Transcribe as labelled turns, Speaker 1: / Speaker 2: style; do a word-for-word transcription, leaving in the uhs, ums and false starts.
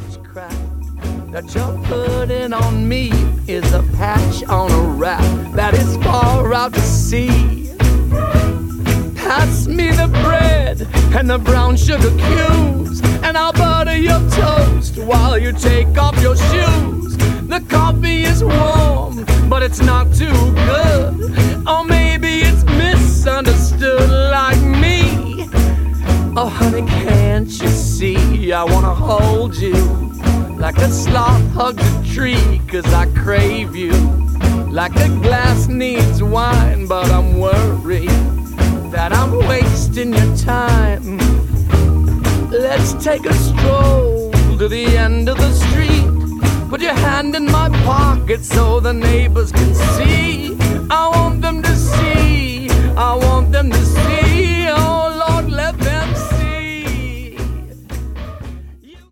Speaker 1: witchcraft that you're putting on me is a patch on a rap that is far out to sea. Pass me the bread and the brown sugar cubes, and I'll butter your toast while you take off your shoes. The coffee is warm, but it's not too good. Or maybe it's misunderstood like me. Oh honey, can't you see I wanna hold you like a sloth hugs a tree, 'cause I crave you. Like a glass needs wine, but I'm worried that I'm wasting your time. Let's take a stroll to the end of the street. Put your hand in my pocket so the neighbors can see. I want them to see, I want them to